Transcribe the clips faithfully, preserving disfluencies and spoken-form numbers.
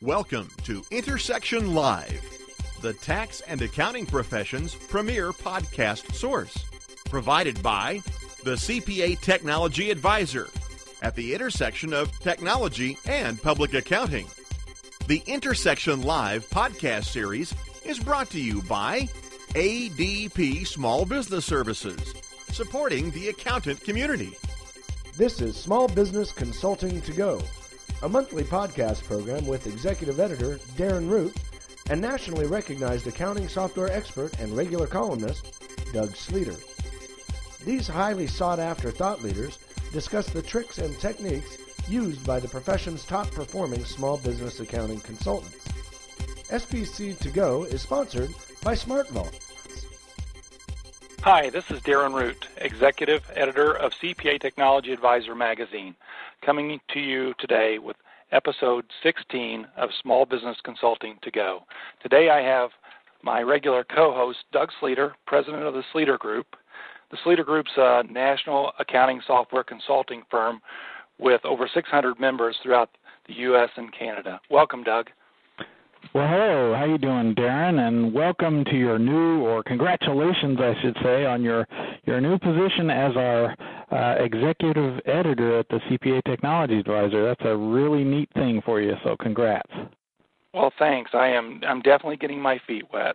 Welcome to Intersection Live, the tax and accounting profession's premier podcast source. Provided by the C P A Technology Advisor at the intersection of technology and public accounting. The Intersection Live podcast series is brought to you by A D P Small Business Services, supporting the accountant community. This is Small Business Consulting to Go, a monthly podcast program with executive editor Darren Root and nationally recognized accounting software expert and regular columnist Doug Sleeter. These highly sought-after thought leaders discuss the tricks and techniques used by the profession's top-performing small business accounting consultants. S B C to Go is sponsored by SmartVault. Hi, this is Darren Root, Executive Editor of C P A Technology Advisor magazine, coming to you today with episode sixteen of Small Business Consulting to Go. Today I have my regular co-host, Doug Sleeter, president of the Sleeter Group. The Sleeter Group's a national accounting software consulting firm with over six hundred members throughout the U S and Canada. Welcome, Doug. Well, hello. How you doing, Darren? And welcome to your new, or congratulations, I should say, on your, your new position as our uh, executive editor at the C P A Technology Advisor. That's a really neat thing for you, so congrats. Well, thanks. I am I'm definitely getting my feet wet.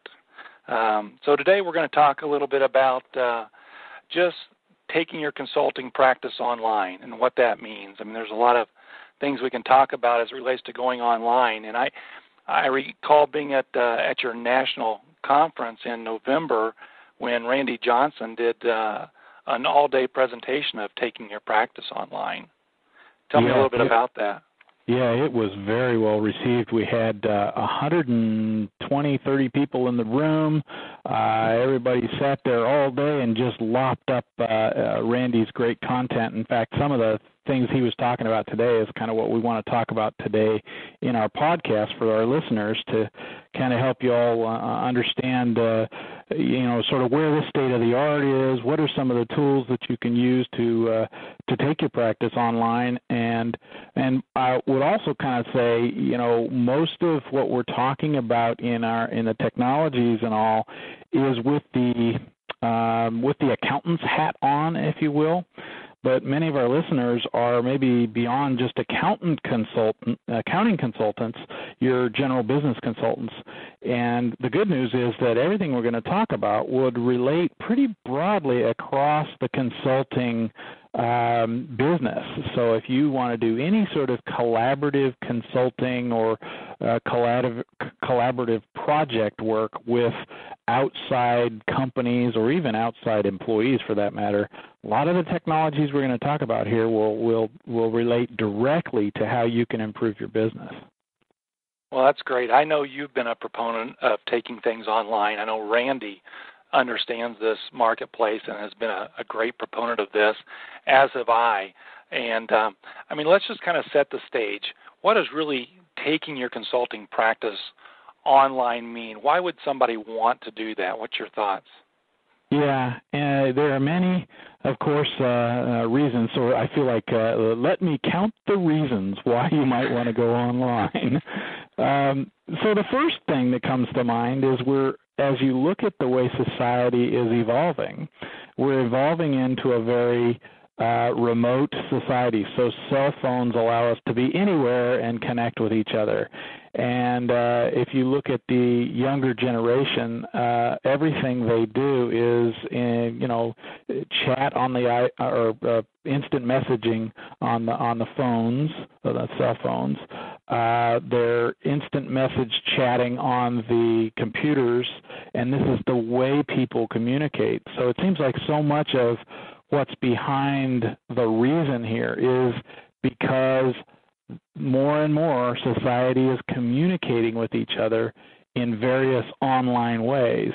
Um, so today we're going to talk a little bit about uh, just taking your consulting practice online and what that means. I mean, there's a lot of things we can talk about as it relates to going online, and I I recall being at uh, at your national conference in November when Randy Johnson did uh, an all-day presentation of taking your practice online. Tell yeah, me a little bit yeah. about that. Yeah, it was very well received. We had uh, one hundred twenty, thirty people in the room. Uh, everybody sat there all day and just lopped up uh, uh, Randy's great content. In fact, some of the things he was talking about today is kind of what we want to talk about today in our podcast for our listeners, to kind of help you all uh, understand, uh, you know, sort of where the state of the art is, what are some of the tools that you can use to uh, to take your practice online, and and I would also kind of say, you know, most of what we're talking about in our in the technologies and all is with the um, with the accountant's hat on, if you will. But many of our listeners are maybe beyond just accountant consultant, accounting consultants, your general business consultants. And the good news is that everything we're going to talk about would relate pretty broadly across the consulting um, business. So if you want to do any sort of collaborative consulting or uh, collaborative, collaborative project work with outside companies or even outside employees for that matter, a lot of the technologies we're going to talk about here will, will, will relate directly to how you can improve your business. Well, that's great. I know you've been a proponent of taking things online. I know Randy understands this marketplace and has been a, a great proponent of this, as have I. And, um, I mean, let's just kind of set the stage. What does really taking your consulting practice online mean? Why would somebody want to do that? What's your thoughts? Yeah, uh, there are many, of course, uh, uh, reasons. So I feel like uh, let me count the reasons why you might want to go online. um, so the first thing that comes to mind is we're, as you look at the way society is evolving, we're evolving into a very uh, remote society. So cell phones allow us to be anywhere and connect with each other. And uh, if you look at the younger generation, uh, everything they do is, in, you know, chat on the or uh, instant messaging on the on the phones, or the cell phones. Uh, they're instant message chatting on the computers, and this is the way people communicate. So it seems like so much of what's behind the reason here is because more and more society is communicating with each other in various online ways.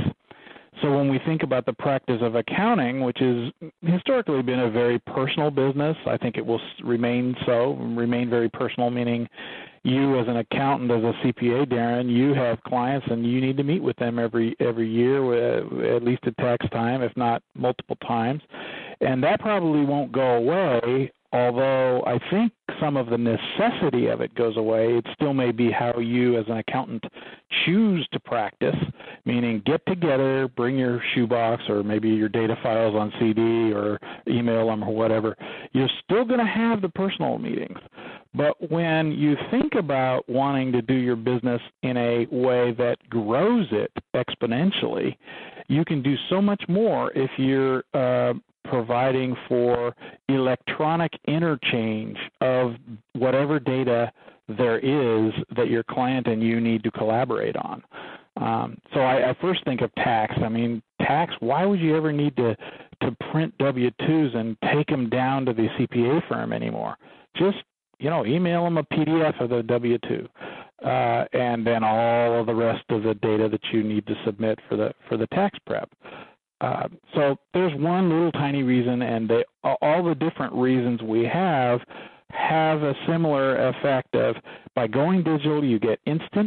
So when we think about the practice of accounting, which has historically been a very personal business, I think it will remain so, remain very personal, meaning you as an accountant, as a C P A, Darren, you have clients and you need to meet with them every every year, at least at tax time, if not multiple times. And that probably won't go away although I think some of the necessity of it goes away, it still may be how you as an accountant choose to practice, meaning get together, bring your shoebox or maybe your data files on C D or email them or whatever. You're still going to have the personal meetings. But when you think about wanting to do your business in a way that grows it exponentially, you can do so much more if you're uh, providing for electronic interchange of whatever data there is that your client and you need to collaborate on. Um, so I, I first think of tax. I mean, tax, why would you ever need to, to print W two's and take them down to the C P A firm anymore? Just, you know, email them a P D F of the W two, uh, and then all of the rest of the data that you need to submit for the for the tax prep. Uh, so there's one little tiny reason, and they, all the different reasons we have have a similar effect of by going digital, you get instant.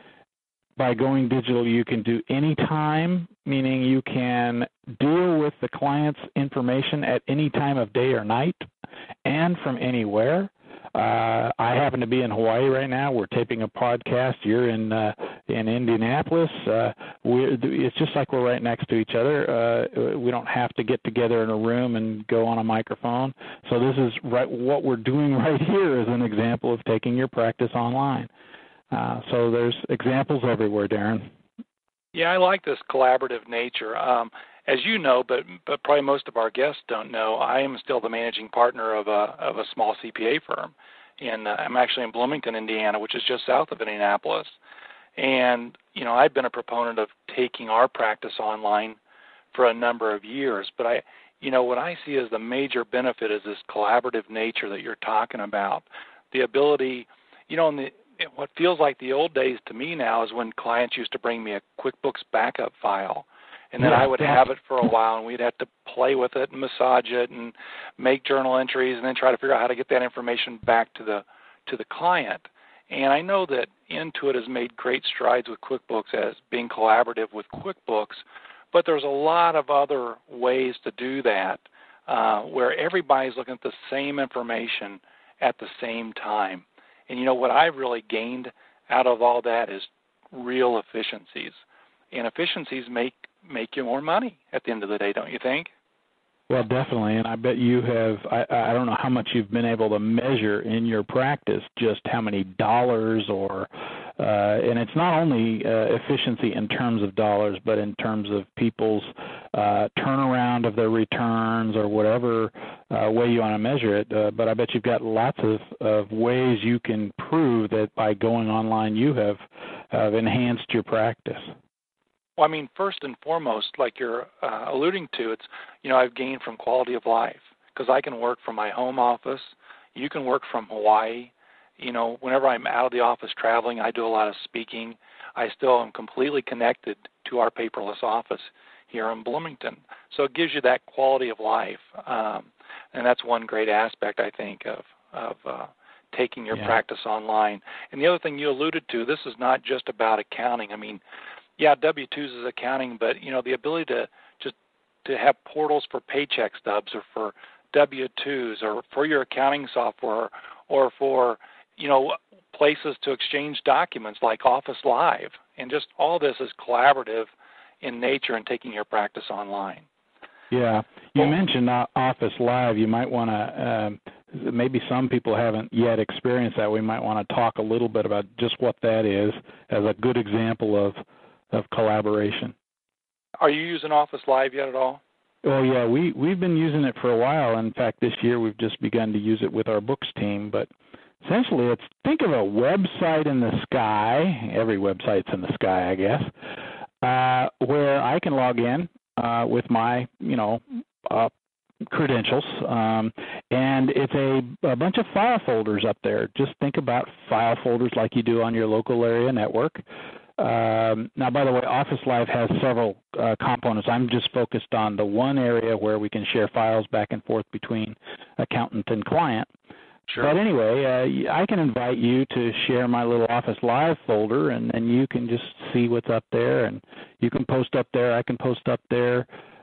By going digital, you can do any time, meaning you can deal with the client's information at any time of day or night and from anywhere. Uh, I happen to be in Hawaii right now. We're taping a podcast. You're in uh, in Indianapolis. Uh, we're, it's just like we're right next to each other. Uh, we don't have to get together in a room and go on a microphone. So this is right. What we're doing right here is an example of taking your practice online. Uh, so there's examples everywhere, Darren. Yeah, I like this collaborative nature. Um, as you know, but but probably most of our guests don't know, I am still the managing partner of a of a small C P A firm, and uh, I'm actually in Bloomington, Indiana, which is just south of Indianapolis. And you know, I've been a proponent of taking our practice online for a number of years. But I, you know, what I see as the major benefit is this collaborative nature that you're talking about, the ability, you know, in the what feels like the old days to me now is when clients used to bring me a QuickBooks backup file, and then yeah, I would yeah. have it for a while, and we'd have to play with it and massage it and make journal entries and then try to figure out how to get that information back to the to the client. And I know that Intuit has made great strides with QuickBooks as being collaborative with QuickBooks, but there's a lot of other ways to do that uh, where everybody's looking at the same information at the same time. And, you know, what I've really gained out of all that is real efficiencies. And efficiencies make, make you more money at the end of the day, don't you think? Well, definitely. And I bet you have, I, I don't know how much you've been able to measure in your practice, just how many dollars or, uh, and it's not only uh, efficiency in terms of dollars, but in terms of people's uh, turnaround of their returns or whatever uh, way you want to measure it. Uh, but I bet you've got lots of, of ways you can prove that by going online you have, have enhanced your practice. Well, I mean, first and foremost, like you're uh, alluding to, it's, you know, I've gained from quality of life because I can work from my home office. You can work from Hawaii. You know, whenever I'm out of the office traveling, I do a lot of speaking. I still am completely connected to our paperless office here in Bloomington. So it gives you that quality of life. Um, and that's one great aspect, I think, of, of uh, taking your yeah. practice online. And the other thing you alluded to, this is not just about accounting. I mean, yeah, W two's is accounting, but, you know, the ability to just to have portals for paycheck stubs or for W two's or for your accounting software or for, you know, places to exchange documents like Office Live. And just all this is collaborative in nature and taking your practice online. Yeah. You well, mentioned Office Live. You might want to, um, maybe some people haven't yet experienced that. We might want to talk a little bit about just what that is as a good example of of collaboration. Are you using Office Live yet at all? Oh, yeah, we, we've been using it for a while. In fact, this year we've just begun to use it with our books team. But essentially, it's think of a website in the sky. Every website's in the sky, I guess, uh, where I can log in uh, with my, you know, uh, credentials, um, and it's a, a bunch of file folders up there. Just think about file folders like you do on your local area network. Um, now, by the way, Office Live has several uh, components. I'm just focused on the one area where we can share files back and forth between accountant and client. Sure. But anyway, uh, I can invite you to share my little Office Live folder, and then you can just see what's up there, and you can post up there. I can post up there.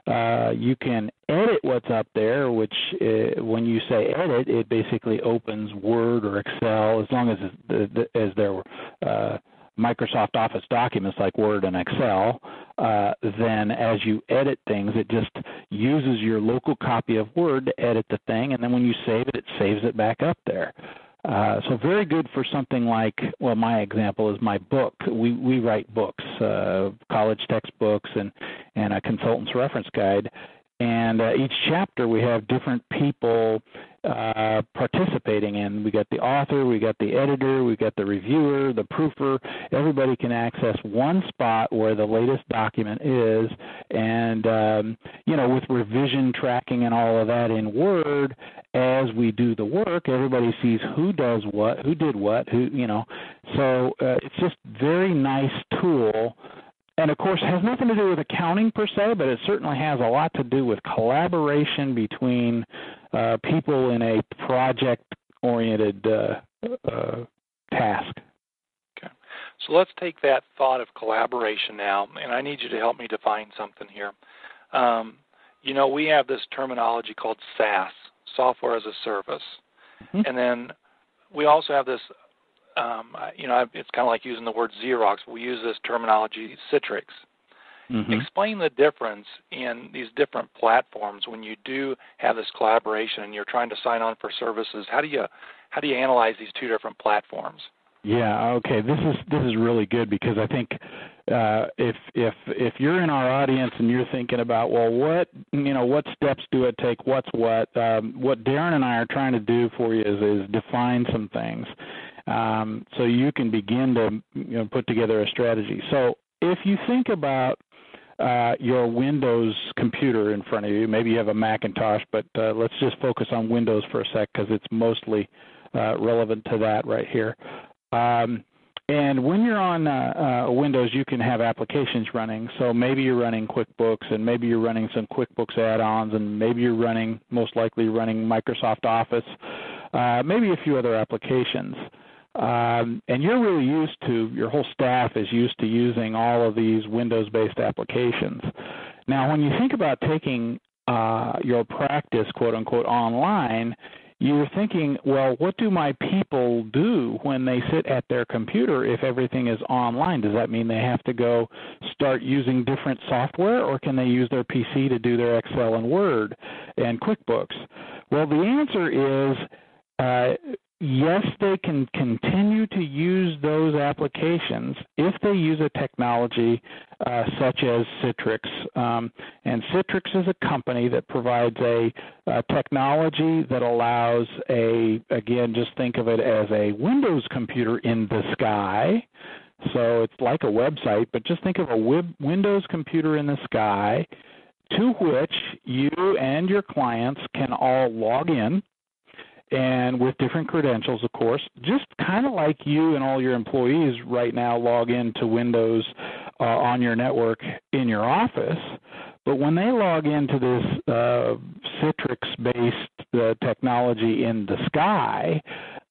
Uh, you can edit what's up there, which uh, when you say edit, it basically opens Word or Excel, as long as it's, as they're uh, Microsoft Office documents like Word and Excel. Uh, then as you edit things, it just uses your local copy of Word to edit the thing, and then when you save it, it saves it back up there. Uh, so very good for something like, well, my example is my book. We we write books, uh, college textbooks, and, and a consultant's reference guide. And uh, each chapter we have different people uh, participating in. We got the author, we got the editor, we got the reviewer, the proofer. Everybody can access one spot where the latest document is. And, um, you know, with revision tracking and all of that in Word, as we do the work, everybody sees who does what, who did what, who, you know. So uh, it's just very nice tool. And, of course, has nothing to do with accounting per se, but it certainly has a lot to do with collaboration between uh, people in a project-oriented uh, uh, task. Okay. So let's take that thought of collaboration now, and I need you to help me define something here. Um, you know, we have this terminology called SaaS, Software as a Service, mm-hmm. and then we also have this Um, you know, it's kind of like using the word Xerox. We use this terminology, Citrix. Mm-hmm. Explain the difference in these different platforms when you do have this collaboration and you're trying to sign on for services. How do you how do you analyze these two different platforms? Yeah. Okay. This is this is really good because I think uh, if if if you're in our audience and you're thinking about, well, what you know, what steps do it take? What's what? Um, what Darren and I are trying to do for you is, is define some things. Um, so you can begin to you know, put together a strategy. So if you think about uh, your Windows computer in front of you, maybe you have a Macintosh, but uh, let's just focus on Windows for a sec because it's mostly uh, relevant to that right here. Um, and when you're on uh, uh, Windows, you can have applications running. So maybe you're running QuickBooks, and maybe you're running some QuickBooks add-ons, and maybe you're running, most likely running Microsoft Office, uh, maybe a few other applications. Um, and you're really used to, your whole staff is used to using all of these Windows-based applications. Now, when you think about taking uh, your practice, quote-unquote, online, you're thinking, well, what do my people do when they sit at their computer if everything is online? Does that mean they have to go start using different software, or can they use their P C to do their Excel and Word and QuickBooks? Well, the answer is uh, yes, they can continue to use those applications if they use a technology uh, such as Citrix. Um, and Citrix is a company that provides a, a technology that allows a, again, just think of it as a Windows computer in the sky. So it's like a website, but just think of a web, Windows computer in the sky to which you and your clients can all log in, and with different credentials, of course, just kind of like you and all your employees right now log into Windows uh, on your network in your office. But when they log into this uh, Citrix-based uh, technology in the sky,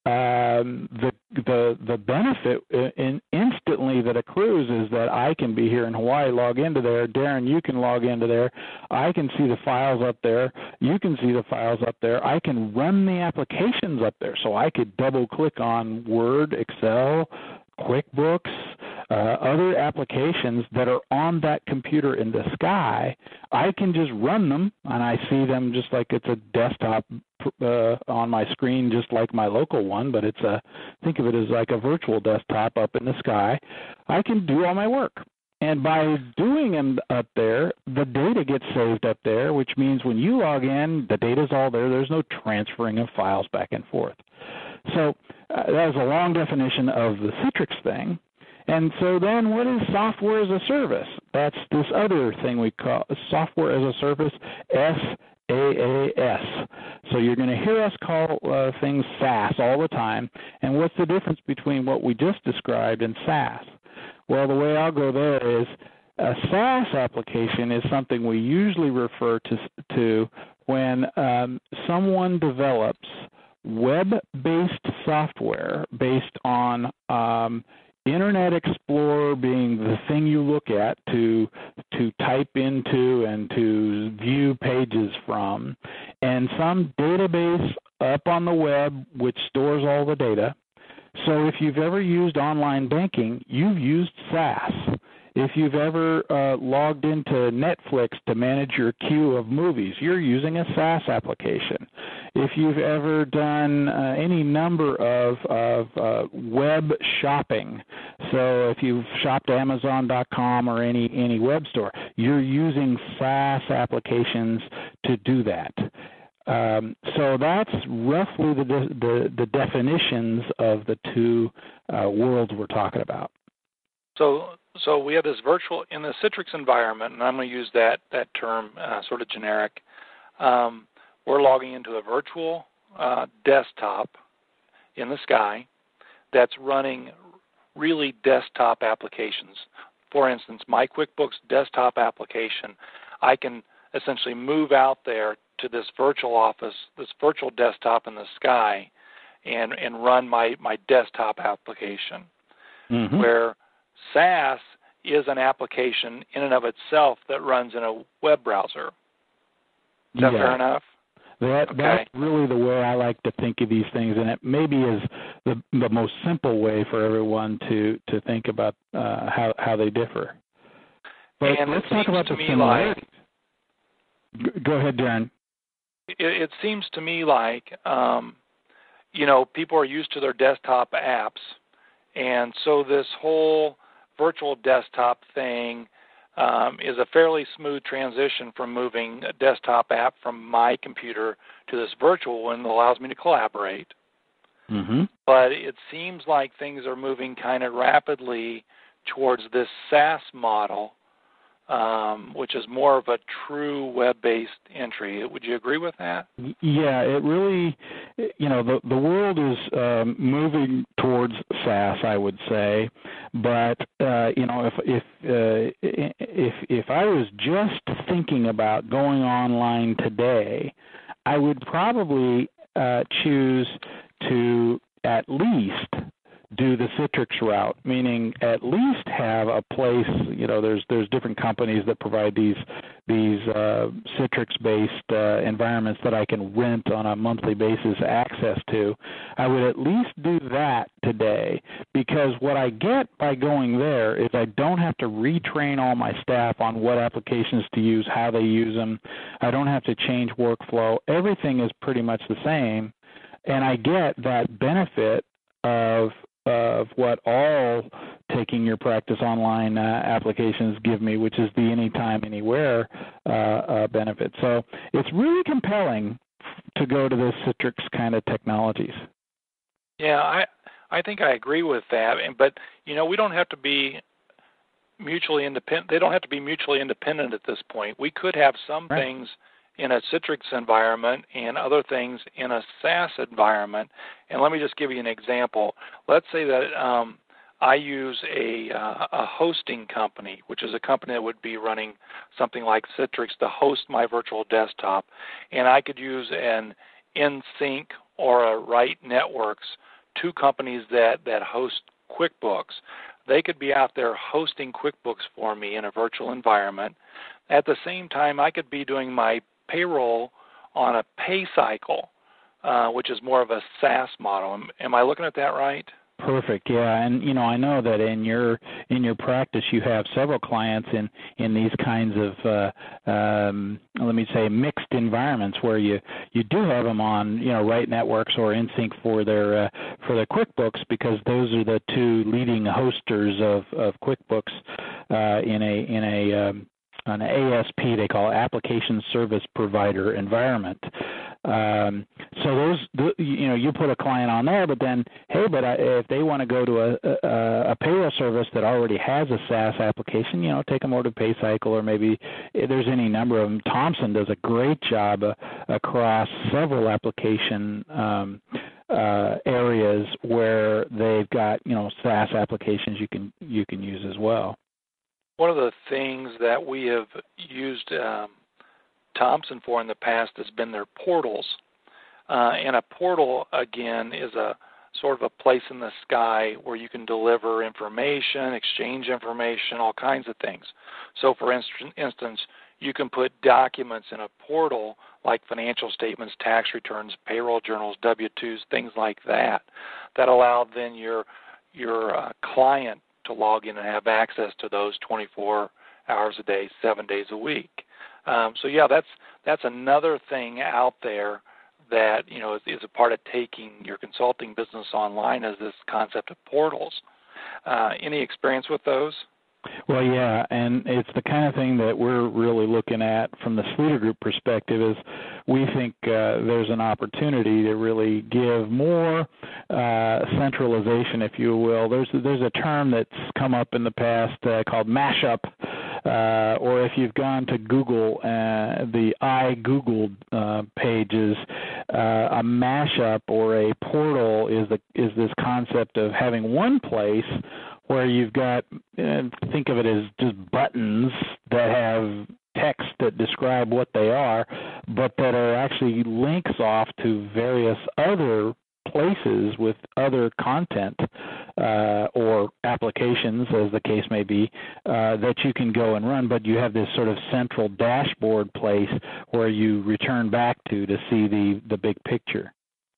um, the the the benefit in instantly that accrues is that I can be here in Hawaii, log into there. Darren, you can log into there. I can see the files up there. You can see the files up there. I can run the applications up there. So I could double-click on Word, Excel, QuickBooks, uh, other applications that are on that computer in the sky. I can just run them, and I see them just like it's a desktop uh, on my screen, just like my local one, but it's a, think of it as like a virtual desktop up in the sky. I can do all my work. And by doing them up there, the data gets saved up there, which means when you log in, the data's all there. There's no transferring of files back and forth. So uh, that was a long definition of the Citrix thing. And so then what is software as a service? That's this other thing we call software as a service, S A A S. So you're going to hear us call uh, things SaaS all the time. And what's the difference between what we just described and SaaS? Well, the way I'll go there is a SaaS application is something we usually refer to, to when um, someone develops web-based software based on um, Internet Explorer being the thing you look at to to type into and to view pages from, and some database up on the web which stores all the data. So if you've ever used online banking, you've used SaaS. If you've ever uh, logged into Netflix to manage your queue of movies, you're using a SaaS application. If you've ever done uh, any number of, of uh, web shopping, so if you've shopped Amazon dot com or any, any web store, you're using SaaS applications to do that. Um, so that's roughly the, the, the definitions of the two uh, worlds we're talking about. So so we have this virtual, in the Citrix environment, and I'm going to use that, that term uh, sort of generic, um, we're logging into a virtual uh, desktop in the sky that's running really desktop applications. For instance, my QuickBooks desktop application, I can essentially move out there to this virtual office, this virtual desktop in the sky, and, and run my, my desktop application, mm-hmm. where SaaS is an application in and of itself that runs in a web browser. Is that yeah. fair enough? That, okay. That's really the way I like to think of these things, and it maybe is the, the most simple way for everyone to, to think about uh, how, how they differ. But and let's talk about the similarities. Like, Go ahead, Darren. It, it seems to me like, um, you know, people are used to their desktop apps, and so this whole virtual desktop thing um, is a fairly smooth transition from moving a desktop app from my computer to this virtual one that allows me to collaborate. Mm-hmm. But it seems like things are moving kind of rapidly towards this SaaS model, um, which is more of a true web-based entry. Would you agree with that? Yeah, it really, you know, the the world is um, moving towards SaaS, I would say. But uh, you know, if if uh, if if I was just thinking about going online today, I would probably uh, choose to at least do the Citrix route, meaning at least have a place. You know, there's there's different companies that provide these these uh, Citrix-based uh, environments that I can rent on a monthly basis access to. I would at least do that today, because what I get by going there is I don't have to retrain all my staff on what applications to use, how they use them. I don't have to change workflow. Everything is pretty much the same, and I get that benefit of of what all taking your practice online uh, applications give me, which is the anytime, anywhere uh, uh, benefit. So it's really compelling to go to the Citrix kind of technologies. Yeah, I I think I agree with that. But, you know, we don't have to be mutually independent. They don't have to be mutually independent at this point. We could have some right. things in a Citrix environment and other things in a SaaS environment. And let me just give you an example. Let's say that um, I use a, uh, a hosting company, which is a company that would be running something like Citrix to host my virtual desktop, and I could use an InSync or a Right Networks, two companies that, that host QuickBooks. They could be out there hosting QuickBooks for me in a virtual environment. At the same time, I could be doing my payroll on a PayCycle, uh, which is more of a SaaS model. Am, am I looking at that right? Perfect. Yeah, and you know, I know that in your in your practice, you have several clients in, in these kinds of uh, um, let me say mixed environments where you, you do have them on you know Right Networks or InSync for their uh, for their QuickBooks, because those are the two leading hosters of, of QuickBooks uh, in a in a um, an A S P, they call it Application Service Provider environment. Um, so those, the, you know, you put a client on there, but then, hey, but I, if they want to go to a, a, a payroll service that already has a SaaS application, you know, take them over to PayCycle, or maybe there's any number of them. Thomson does a great job uh, across several application um, uh, areas where they've got, you know, SaaS applications you can you can use as well. One of the things that we have used um, Thomson for in the past has been their portals. Uh, and a portal, again, is a, sort of a place in the sky where you can deliver information, exchange information, all kinds of things. So, for instance, you can put documents in a portal like financial statements, tax returns, payroll journals, W two's, things like that, that allow then your your uh, client to log in and have access to those twenty-four hours a day, seven days a week. Um, so yeah, that's that's another thing out there that you know is, is a part of taking your consulting business online, is this concept of portals. Uh, any experience with those? Well, yeah, and it's the kind of thing that we're really looking at from the Sleeter Group perspective. Is we think uh, there's an opportunity to really give more uh, centralization, if you will. There's there's a term that's come up in the past uh, called mashup, uh, or if you've gone to Google, uh, the I Googled uh, pages, uh, a mashup or a portal is the is this concept of having one place where you've got, uh, think of it as just buttons that have text that describe what they are, but that are actually links off to various other places with other content uh, or applications, as the case may be, uh, that you can go and run, but you have this sort of central dashboard place where you return back to to see the, the big picture.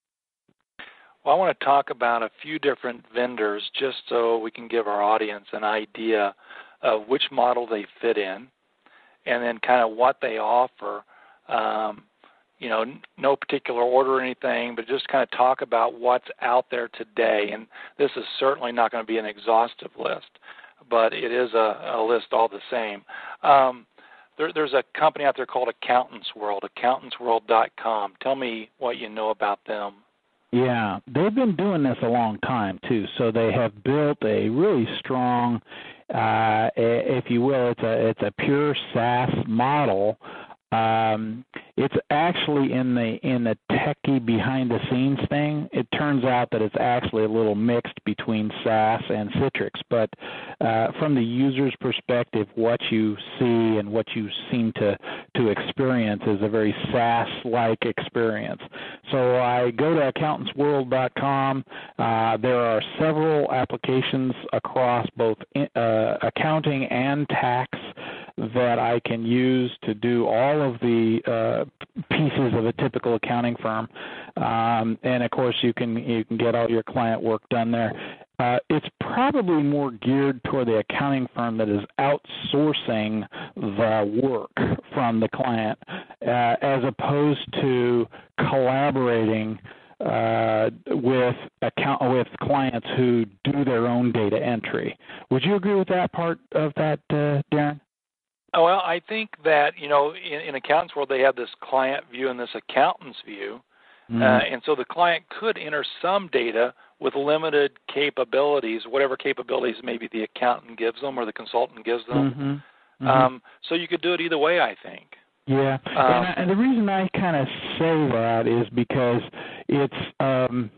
Well, I want to talk about a few different vendors just so we can give our audience an idea of which model they fit in and then kind of what they offer. Um, you know, no particular order or anything, but just kind of talk about what's out there today. And this is certainly not going to be an exhaustive list, but it is a, a list all the same. Um, there, there's a company out there called Accountants World, accountants world dot com. Tell me what you know about them. Yeah, they've been doing this a long time, too. So they have built a really strong, uh, if you will, it's a it's a pure SaaS model. Um, it's actually in the in the techie behind the scenes thing. It turns out that it's actually a little mixed between SaaS and Citrix. But uh, from the user's perspective, what you see and what you seem to to experience is a very SaaS-like experience. So I go to accountants world dot com. Uh, there are several applications across both uh, accounting and tax that I can use to do all of the uh, pieces of a typical accounting firm, um, and of course you can you can get all your client work done there. Uh, it's probably more geared toward the accounting firm that is outsourcing the work from the client, uh, as opposed to collaborating uh, with account with clients who do their own data entry. Would you agree with that part of that, uh, Darren? Oh, well, I think that, you know, in, in Accountants World, they have this client view and this accountant's view. Mm-hmm. Uh, and so the client could enter some data with limited capabilities, whatever capabilities maybe the accountant gives them or the consultant gives them. Mm-hmm. Mm-hmm. Um, so you could do it either way, I think. Yeah, um, and, I, and the reason I kind of say that is because it's, um,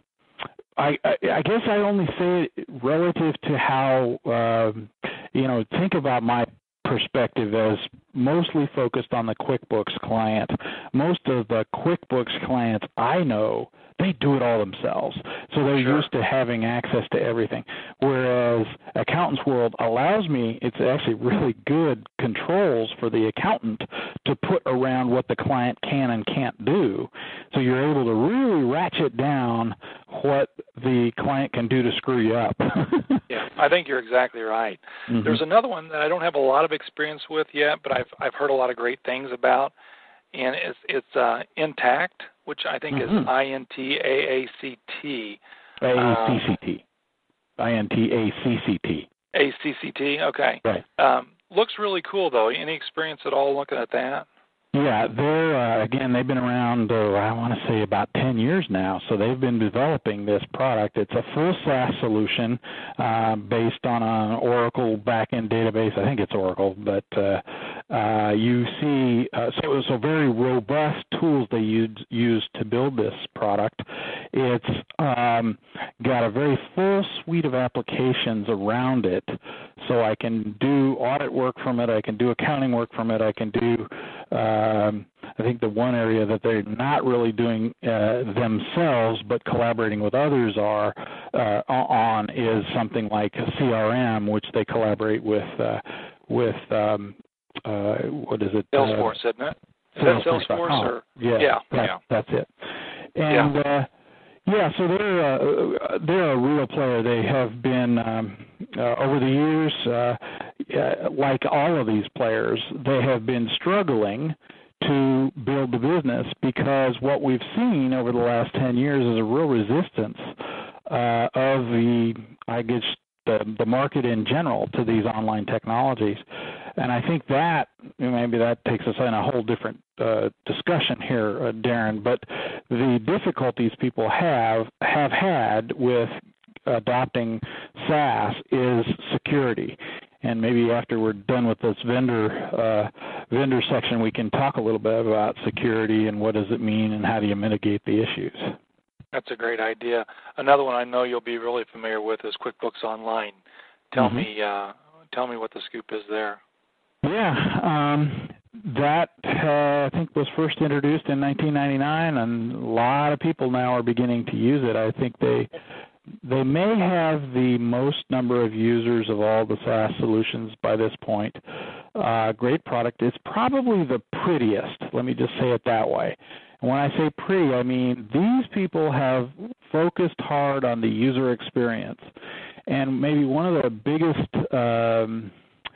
I, I, I guess I only say it relative to how, um, you know, think about my perspective as mostly focused on the QuickBooks client. Most of the QuickBooks clients I know, they do it all themselves. So they're sure. used to having access to everything. Whereas Accountants World allows me, it's actually really good controls for the accountant to put around what the client can and can't do. So you're able to really ratchet down what the client can do to screw you up. Yeah, I think you're exactly right. Mm-hmm. There's another one that I don't have a lot of experience with yet, but I've I've heard a lot of great things about, and it's it's uh, Intact, which I think mm-hmm. is I N T A A C T. A A C C T. I N T A C C T. A C C T, okay. Right. Um, looks really cool, though. Any experience at all looking at that? Yeah, they're, uh, again, they've been around, uh, I want to say, about ten years now, so they've been developing this product. It's a full SaaS solution uh, based on an Oracle back-end database. I think it's Oracle, but uh, uh, you see, uh, so, so very robust tools they use, use to build this product. It's um, got a very full suite of applications around it, so I can do audit work from it, I can do accounting work from it, I can do, um, I think the one area that they're not really doing uh, themselves but collaborating with others are uh, on is something like a C R M, which they collaborate with, uh, with um, uh, what is it? Salesforce, uh, isn't it? Is that Salesforce? Or? Yeah, yeah, that, yeah. That's it. And, yeah. uh, Yeah, so they're uh, they're a real player. They have been um, uh, over the years, uh, uh, like all of these players, they have been struggling to build the business because what we've seen over the last ten years is a real resistance uh, of the, I guess, the, the market in general to these online technologies. And I think that, maybe that takes us in a whole different uh, discussion here, uh, Darren, but the difficulties people have have had with adopting SaaS is security. And maybe after we're done with this vendor uh, vendor section, we can talk a little bit about security and what does it mean and how do you mitigate the issues. That's a great idea. Another one I know you'll be really familiar with is QuickBooks Online. Tell mm-hmm. me, uh, tell me what the scoop is there. Yeah, um, that uh, I think was first introduced in nineteen ninety-nine, and a lot of people now are beginning to use it. I think they they may have the most number of users of all the SaaS solutions by this point. Uh, great product. It's probably the prettiest. Let me just say it that way. And when I say pretty, I mean these people have focused hard on the user experience, and maybe one of the biggest um,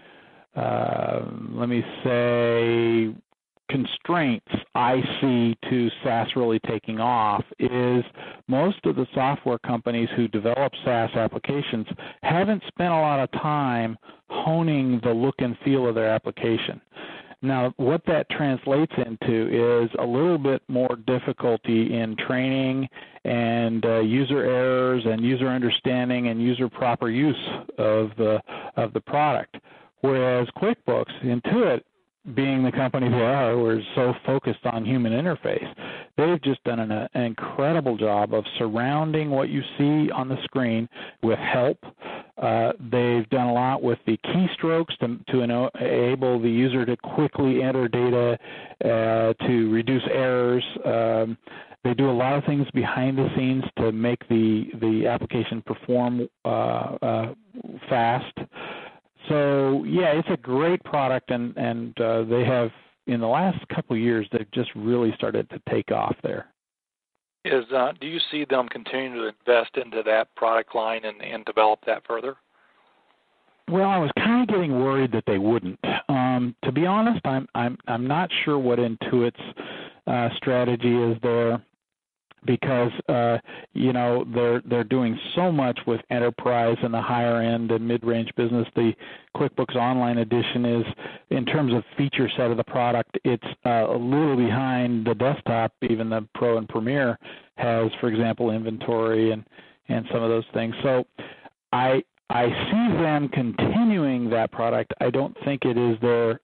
Uh, let me say, constraints I see to SaaS really taking off is most of the software companies who develop SaaS applications haven't spent a lot of time honing the look and feel of their application. Now, what that translates into is a little bit more difficulty in training and uh, user errors and user understanding and user proper use of the of the product. Whereas QuickBooks, Intuit, being the company they are, we're so focused on human interface, they've just done an, an incredible job of surrounding what you see on the screen with help. Uh, they've done a lot with the keystrokes to, to enable the user to quickly enter data, uh, to reduce errors. Um, they do a lot of things behind the scenes to make the, the application perform uh, uh, fast. So, yeah, it's a great product, and, and uh, they have, in the last couple of years, they've just really started to take off there. Is uh, do you see them continuing to invest into that product line and, and develop that further? Well, I was kind of getting worried that they wouldn't. Um, to be honest, I'm I'm I'm not sure what Intuit's uh, strategy is there. Because uh, you know they're they're doing so much with enterprise and the higher end and mid-range business. The QuickBooks Online edition is, in terms of feature set of the product, it's uh, a little behind the desktop. Even the Pro and Premier has, for example, inventory and, and some of those things. So I I see them continuing that product. I don't think it is their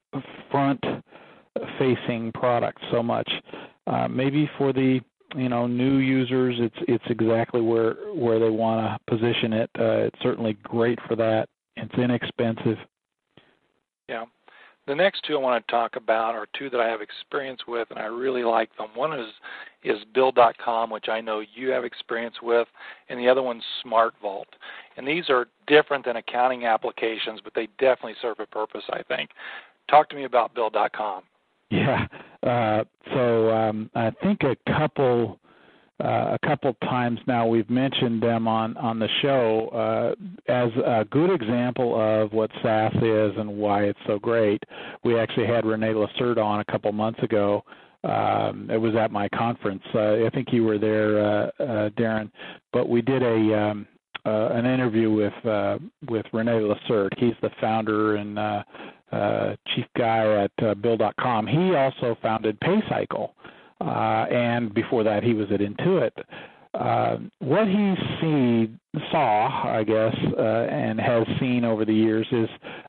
front-facing product so much. Uh, maybe for the you know, new users, it's it's exactly where where they want to position it. Uh, it's certainly great for that. It's inexpensive. Yeah. The next two I want to talk about are two that I have experience with, and I really like them. One is is Bill dot com, which I know you have experience with, and the other one's SmartVault. And these are different than accounting applications, but they definitely serve a purpose, I think. Talk to me about Bill dot com. Yeah. Uh, so um, I think a couple uh, a couple times now we've mentioned them on, on the show uh, as a good example of what SaaS is and why it's so great. We actually had Rene Lacerte on a couple months ago. Um, it was at my conference. Uh, I think you were there, uh, uh, Darren. But we did a um, uh, an interview with uh, with Rene Lacerte. He's the founder and uh, Uh, chief guy at uh, Bill dot com. He also founded PayCycle, uh, and before that he was at Intuit. Uh, what he see, saw, I guess, uh, and has seen over the years is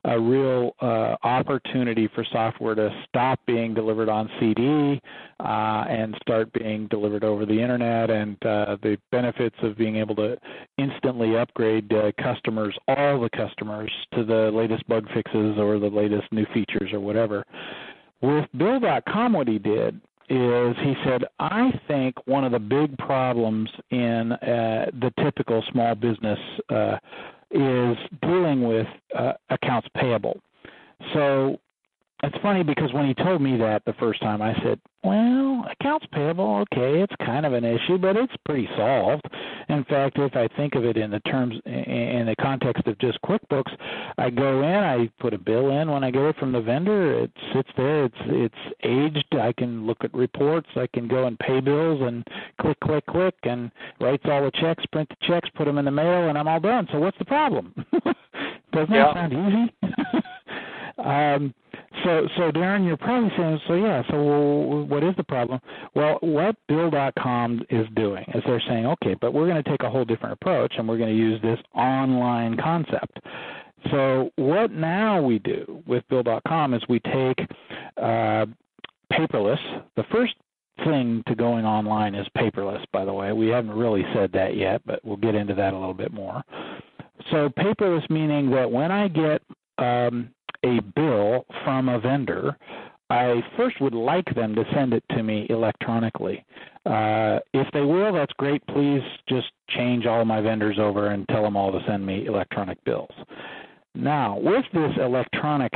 a real uh, opportunity for software to stop being delivered on C D uh, and start being delivered over the internet, and uh, the benefits of being able to instantly upgrade uh, customers, all the customers, to the latest bug fixes or the latest new features or whatever. With Bill dot com, what he did is he said, I think one of the big problems in uh, the typical small business uh, is dealing with uh, accounts payable. So it's funny because when he told me that the first time, I said, well, accounts payable, okay, it's kind of an issue, but it's pretty solved. In fact, if I think of it in the terms, in the context of just QuickBooks, I go in, I put a bill in when I get it from the vendor, it sits there, it's it's aged, I can look at reports, I can go and pay bills and click, click, click, and writes all the checks, print the checks, put them in the mail, and I'm all done. So what's the problem? Doesn't yeah. that sound easy? um, So, so Darren, you're probably saying, so yeah, so what is the problem? Well, what Bill dot com is doing is they're saying, okay, but we're going to take a whole different approach, and we're going to use this online concept. So what now we do with Bill dot com is we take uh, paperless. The first thing to going online is paperless, by the way. We haven't really said that yet, but we'll get into that a little bit more. So paperless meaning that when I get um, a bill from a vendor, I first would like them to send it to me electronically. Uh, if they will, that's great. Please just change all my vendors over and tell them all to send me electronic bills. Now, with this electronic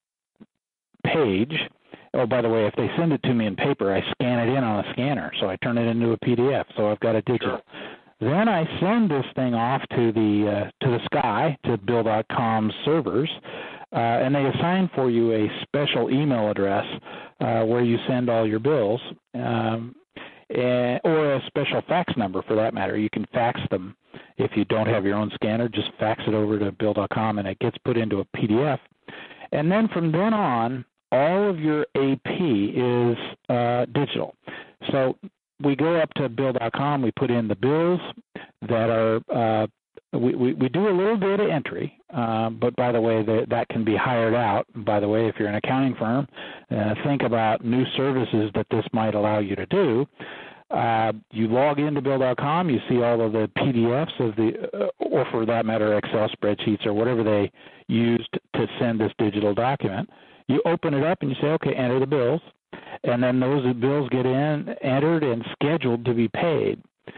page, oh, by the way, if they send it to me in paper, I scan it in on a scanner, so I turn it into a P D F, so I've got it digital. Sure. Then I send this thing off to the uh, to the sky, to Bill dot com's servers, uh, and they assign for you a special email address uh, where you send all your bills, um, and, or a special fax number for that matter. You can fax them. If you don't have your own scanner, just fax it over to Bill dot com, and it gets put into a P D F. And then from then on, all of your A P is uh, digital. So we go up to Bill dot com, we put in the bills that are, uh, we, we, we do a little data entry, uh, but by the way, the, that can be hired out. By the way, if you're an accounting firm, uh, think about new services that this might allow you to do. Uh, you log into Bill dot com, you see all of the P D Fs of the, uh, or for that matter, Excel spreadsheets or whatever they used to send this digital document. You open it up and you say, okay, enter the bills. And then those bills get in, entered, and scheduled to be paid.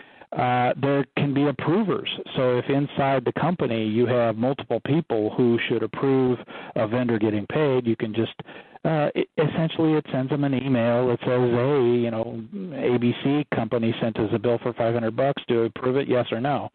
Uh, there can be approvers. So if inside the company you have multiple people who should approve a vendor getting paid, you can just uh, it, essentially it sends them an email that says, hey, you know, A B C company sent us a bill for five hundred bucks. Do you approve it? Yes or no?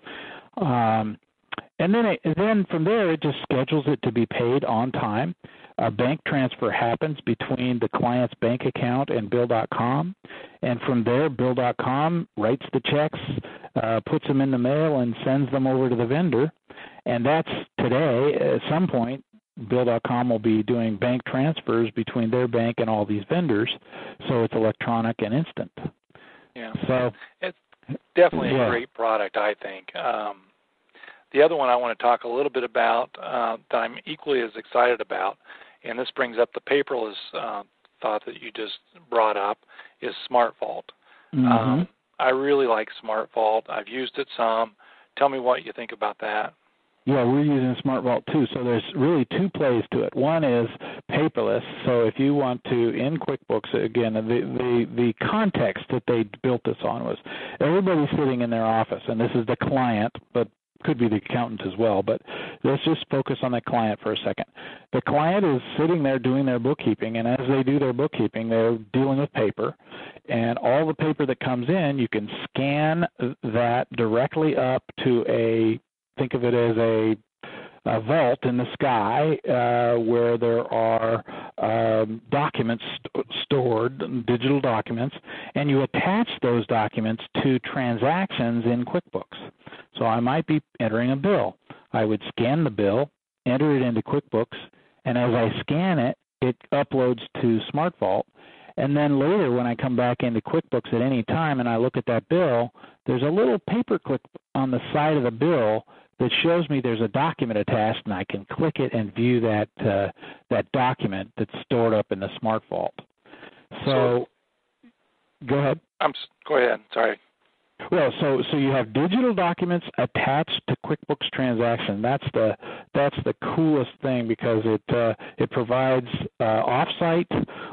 Um, and then it, then from there it just schedules it to be paid on time. A bank transfer happens between the client's bank account and Bill dot com, and from there, Bill dot com writes the checks, uh, puts them in the mail, and sends them over to the vendor. And that's today. At some point, Bill dot com will be doing bank transfers between their bank and all these vendors, so it's electronic and instant. Yeah, so it's definitely yeah. a great product, I think. Um, the other one I want to talk a little bit about uh, that I'm equally as excited about, and this brings up the paperless uh, thought that you just brought up, is SmartVault. Mm-hmm. Um, I really like SmartVault. I've used it some. Tell me what you think about that. Yeah, we're using SmartVault too. So there's really two plays to it. One is paperless. So if you want to, in QuickBooks, again, the, the, the context that they built this on was everybody's sitting in their office, and this is the client, but could be the accountant as well, but let's just focus on the client for a second. The client is sitting there doing their bookkeeping, and as they do their bookkeeping, they're dealing with paper, and all the paper that comes in, you can scan that directly up to a, think of it as a, a vault in the sky uh, where there are um, documents st- stored, digital documents, and you attach those documents to transactions in QuickBooks. So I might be entering a bill. I would scan the bill, enter it into QuickBooks, and as I scan it, it uploads to SmartVault. And then later when I come back into QuickBooks at any time and I look at that bill, there's a little paperclip on the side of the bill that shows me there's a document attached, and I can click it and view that uh, that document that's stored up in the Smart Vault. So, so go ahead. I'm go ahead. Sorry. Well, so so you have digital documents attached to QuickBooks Transaction. That's the that's the coolest thing, because it uh, it provides uh, off-site,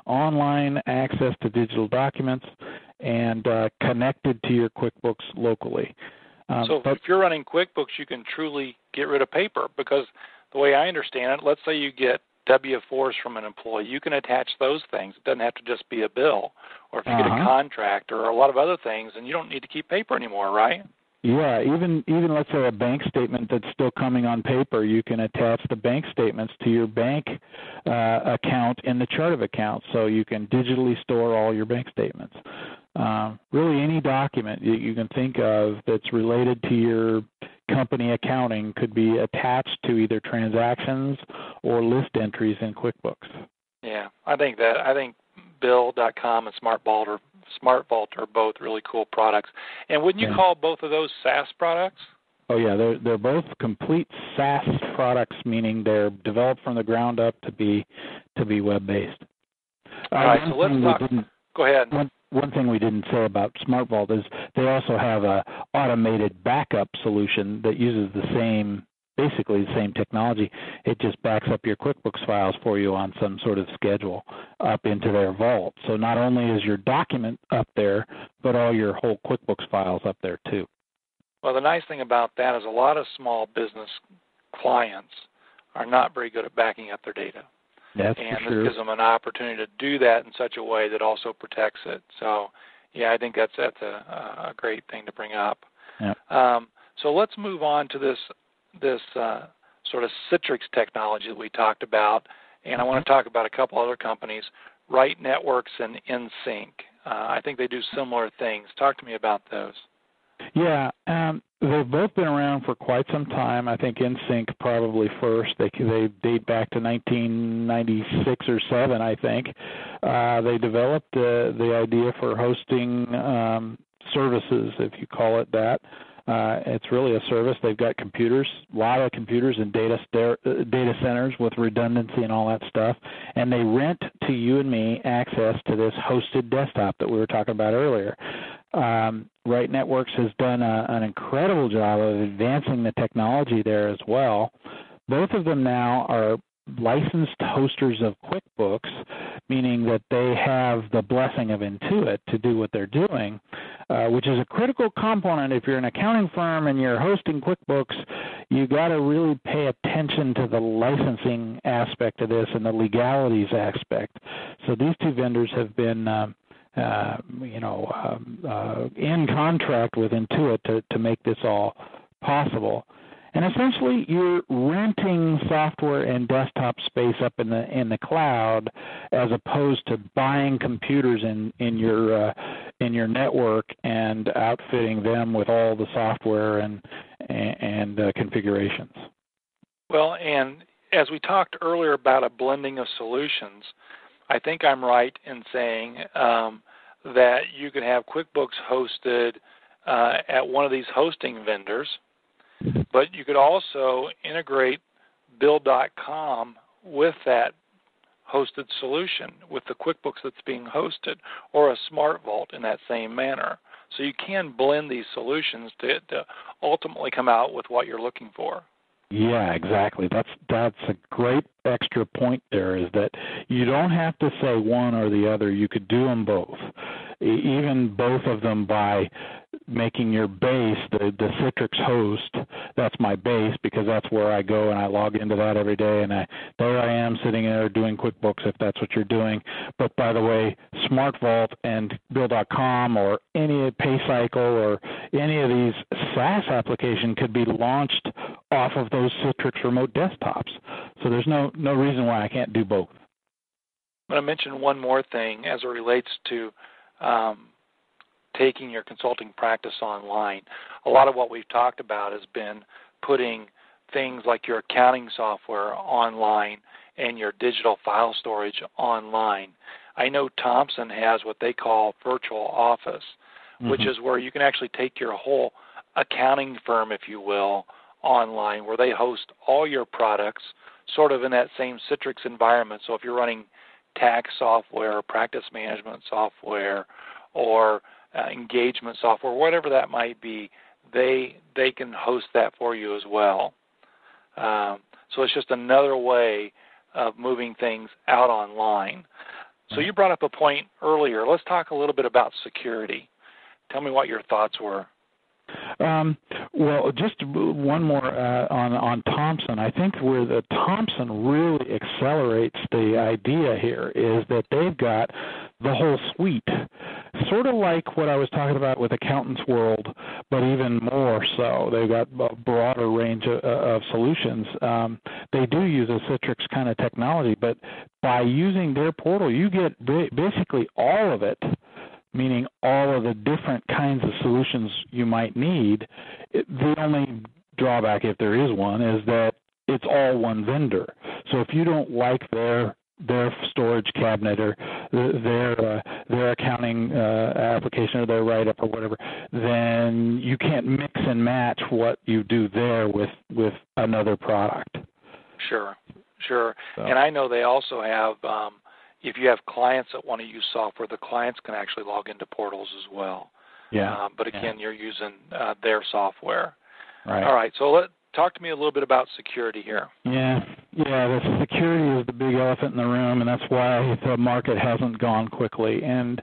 online access to digital documents, and uh, connected to your QuickBooks locally. Um, so but, if you're running QuickBooks, you can truly get rid of paper, because the way I understand it, let's say you get W fours from an employee, you can attach those things. It doesn't have to just be a bill. Or if you uh-huh. get a contract or a lot of other things, and you don't need to keep paper anymore, right? Yeah, even even let's say a bank statement that's still coming on paper, you can attach the bank statements to your bank uh, account in the chart of accounts, so you can digitally store all your bank statements. Um, really, any document you, you can think of that's related to your company accounting could be attached to either transactions or list entries in QuickBooks. Yeah, I think that I think Bill dot com and Smart Vault are, Smart Vault are both really cool products. And wouldn't you yeah. call both of those SaaS products? Oh yeah, they're they're both complete SaaS products, meaning they're developed from the ground up to be to be web based. All uh, right, so let's talk. Go ahead. One, one thing we didn't say about Smart Vault is they also have a automated backup solution that uses the same, basically the same technology. It just backs up your QuickBooks files for you on some sort of schedule up into their vault. So not only is your document up there, but all your whole QuickBooks files up there too. Well, the nice thing about that is a lot of small business clients are not very good at backing up their data. That's and for this sure. gives them an opportunity to do that in such a way that also protects it. So, yeah, I think that's that's a, a great thing to bring up. Yeah. Um, so let's move on to this this uh, sort of Citrix technology that we talked about, and I want to talk about a couple other companies, Right Networks and InSync. Uh, I think they do similar things. Talk to me about those. Yeah, um, they've both been around for quite some time. I think InSync probably first. They they date back to nineteen ninety-six or seven, I think. Uh, they developed uh, the idea for hosting um, services, if you call it that. Uh, it's really a service. They've got computers, a lot of computers and data ster- data centers with redundancy and all that stuff, and they rent to you and me access to this hosted desktop that we were talking about earlier. Um, Right Networks has done a, an incredible job of advancing the technology there as well. Both of them now are licensed hosters of QuickBooks, meaning that they have the blessing of Intuit to do what they're doing, uh, which is a critical component. If you're an accounting firm and you're hosting QuickBooks, you got to really pay attention to the licensing aspect of this and the legalities aspect. So these two vendors have been um, Uh, you know, um, uh, in contract with Intuit to, to make this all possible. And essentially, you're renting software and desktop space up in the in the cloud, as opposed to buying computers in in your uh, in your network and outfitting them with all the software and and uh, configurations. Well, and as we talked earlier about a blending of solutions, I think I'm right in saying um, that you could have QuickBooks hosted uh, at one of these hosting vendors, but you could also integrate Bill dot com with that hosted solution, with the QuickBooks that's being hosted, or a Smart Vault in that same manner. So you can blend these solutions to, to ultimately come out with what you're looking for. Yeah, exactly. That's that's a great extra point there, is that you don't have to say one or the other. You could do them both, even both of them by making your base, the, the Citrix host, that's my base because that's where I go and I log into that every day, and I, there I am sitting there doing QuickBooks if that's what you're doing. But by the way, Smart Vault and Bill dot com or any PayCycle or any of these SaaS application could be launched off of those Citrix remote desktops. So there's no, no reason why I can't do both. I'm going to mention one more thing as it relates to um, taking your consulting practice online. A lot of what we've talked about has been putting things like your accounting software online and your digital file storage online. I know Thomson has what they call Virtual Office, mm-hmm. which is where you can actually take your whole accounting firm, if you will, online where they host all your products sort of in that same Citrix environment. So if you're running tax software, practice management software, or uh, engagement software, whatever that might be, they they can host that for you as well. Um, so it's just another way of moving things out online. So you brought up a point earlier. Let's talk a little bit about security. Tell me what your thoughts were. Um, well, just one more uh, on on Thomson. I think where the Thomson really accelerates the idea here is that they've got the whole suite, sort of like what I was talking about with Accountants World, but even more so. They've got a broader range of, of solutions. Um, they do use a Citrix kind of technology, but by using their portal, you get basically all of it, meaning all of the different kinds of solutions you might need. It, the only drawback, if there is one, is that it's all one vendor. So if you don't like their their storage cabinet or their uh, their accounting uh, application or their write-up or whatever, then you can't mix and match what you do there with, with another product. Sure, sure. So. And I know they also have, um, if you have clients that want to use software, the clients can actually log into portals as well. Yeah. Um, but again, yeah. you're using uh, their software. Right. All right. So let talk to me a little bit about security here. Yeah. Yeah. The security is the big elephant in the room, and that's why the market hasn't gone quickly. And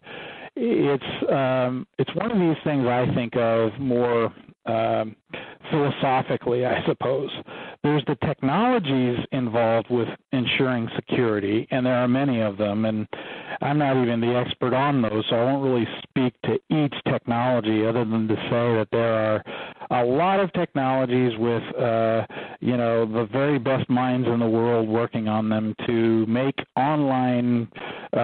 it's um, it's one of these things I think of more um, philosophically, I suppose. There's the technologies involved with ensuring security, and there are many of them, and I'm not even the expert on those, so I won't really speak to each technology other than to say that there are a lot of technologies with, uh, you know, the very best minds in the world working on them to make online uh,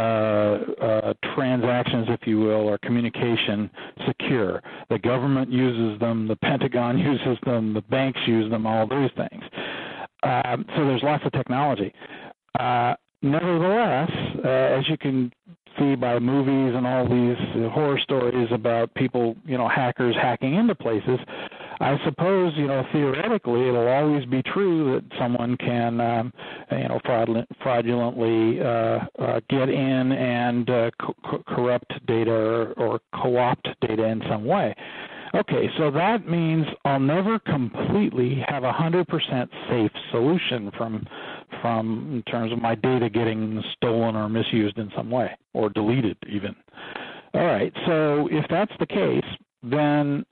uh, transactions, if you will, or communication secure. The government uses them, the Pentagon uses them, the banks use them, all those things. Um, so there's lots of technology. Uh, nevertheless, uh, as you can see by movies and all these uh, horror stories about people, you know, hackers hacking into places, I suppose, you know, theoretically it'll always be true that someone can, um, you know, fraudulent, fraudulently uh, uh, get in and uh, co- corrupt data or, or co-opt data in some way. Okay, so that means I'll never completely have a one hundred percent safe solution from, from in terms of my data getting stolen or misused in some way, or deleted even. All right, so if that's the case, then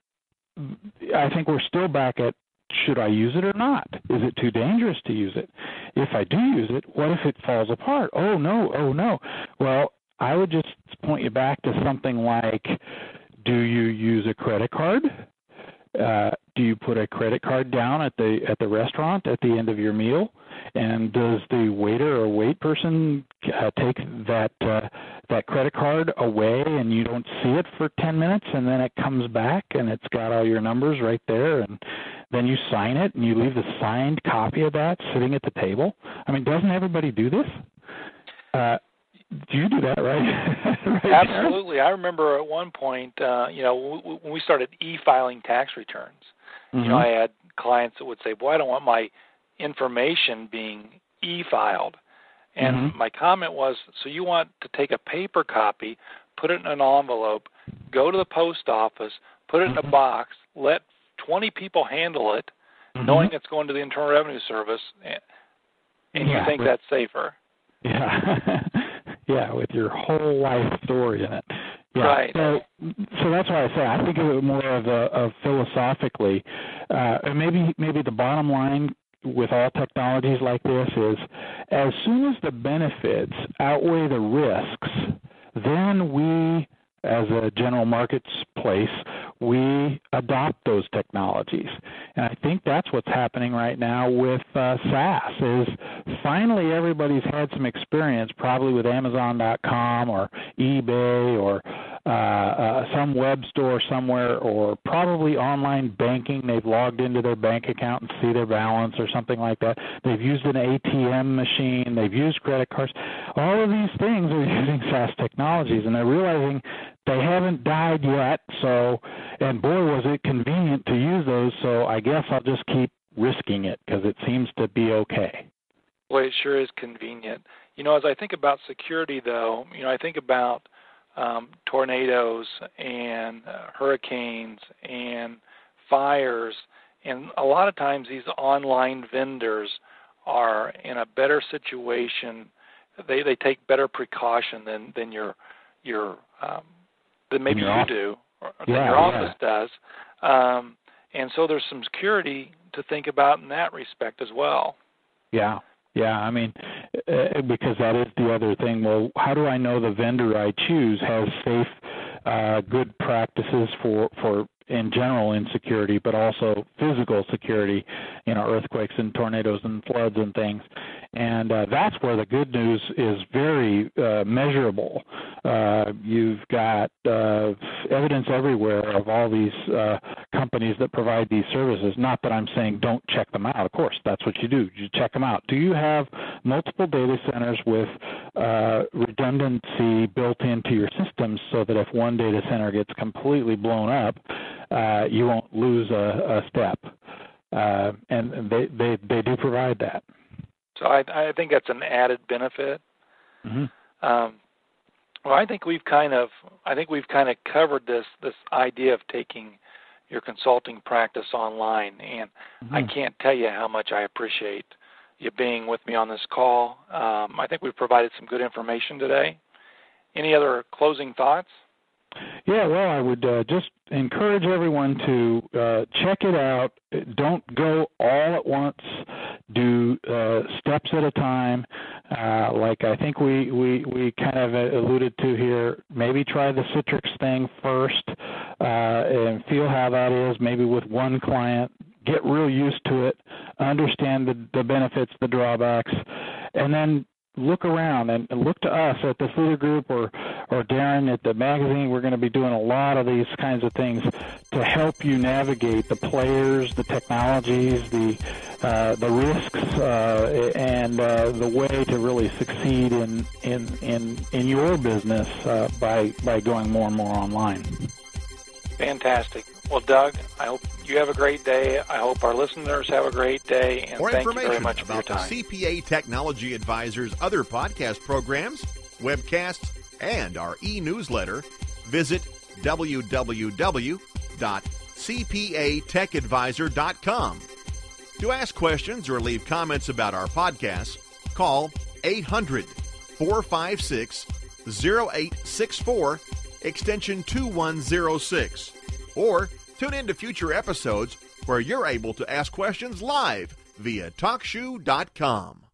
I think we're still back at, should I use it or not? Is it too dangerous to use it? If I do use it, what if it falls apart? Oh, no, oh, no. Well, I would just point you back to something like, do you use a credit card? Uh, do you put a credit card down at the at the restaurant at the end of your meal? And does the waiter or wait person uh, take that uh, that credit card away and you don't see it for ten minutes, and then it comes back and it's got all your numbers right there, and then you sign it and you leave the signed copy of that sitting at the table? I mean, doesn't everybody do this? Uh, Do you do that, right? right Absolutely. There? I remember at one point, uh, you know, w- when we started e-filing tax returns, mm-hmm. you know, I had clients that would say, boy, I don't want my information being e-filed. And mm-hmm. my comment was, so you want to take a paper copy, put it in an envelope, go to the post office, put it mm-hmm. in a box, let twenty people handle it, mm-hmm. knowing it's going to the Internal Revenue Service, and, and yeah, you think that's safer. Yeah. Yeah, with your whole life story in it. Yeah. Right. So, so that's why I say I think of it more of a of philosophically. Uh, maybe maybe the bottom line with all technologies like this is, as soon as the benefits outweigh the risks, then we, as a general marketplace, we adopt those technologies. And I think that's what's happening right now with uh, SaaS is finally everybody's had some experience, probably with Amazon dot com or eBay or uh, uh, some web store somewhere, or probably online banking. They've logged into their bank account and see their balance or something like that. They've used an A T M machine. They've used credit cards. All of these things are using SaaS technologies, and they're realizing they haven't died yet, so, and boy, was it convenient to use those, so I guess I'll just keep risking it because it seems to be okay. Well, it sure is convenient. You know, as I think about security, though, you know, I think about um, tornadoes and uh, hurricanes and fires, and a lot of times these online vendors are in a better situation. They they take better precaution than than your your um, than maybe you do, or than yeah, your office yeah. does, um, and so there's some security to think about in that respect as well. Yeah. Yeah, I mean, uh, because that is the other thing. Well, how do I know the vendor I choose has safe, uh, good practices for, for in general in security, but also physical security, you know, earthquakes and tornadoes and floods and things. And uh, that's where the good news is very uh, measurable. Uh, you've got uh, evidence everywhere of all these uh, companies that provide these services. Not that I'm saying don't check them out. Of course, that's what you do. You check them out. Do you have multiple data centers with uh, redundancy built into your systems so that if one data center gets completely blown up, uh, you won't lose a, a step? Uh, and they, they, they do provide that. So I, I think that's an added benefit. Mm-hmm. Um, well, I think we've kind of I think we've kind of covered this this idea of taking your consulting practice online, and mm-hmm. I can't tell you how much I appreciate you being with me on this call. Um, I think we've provided some good information today. Any other closing thoughts? Yeah, well, I would uh, just encourage everyone to uh, check it out. Don't go all at once. Do uh, steps at a time. Uh, like I think we, we, we kind of alluded to here, maybe try the Citrix thing first uh, and feel how that is, maybe with one client. Get real used to it, understand the, the benefits, the drawbacks, and then look around and look to us at the Fluter Group or, or Darren at the magazine. We're going to be doing a lot of these kinds of things to help you navigate the players, the technologies, the uh, the risks, uh, and uh, the way to really succeed in in, in, in your business uh, by by going more and more online. Fantastic. Well, Doug, I hope you have a great day. I hope our listeners have a great day, and More thank you very much information for your about time. the C P A Technology Advisor's other podcast programs, webcasts, and our e-newsletter, visit w w w dot c p a tech advisor dot com. To ask questions or leave comments about our podcasts, call eight hundred, four five six, zero eight six four, extension two one zero six, or tune in to future episodes where you're able to ask questions live via talk shoe dot com.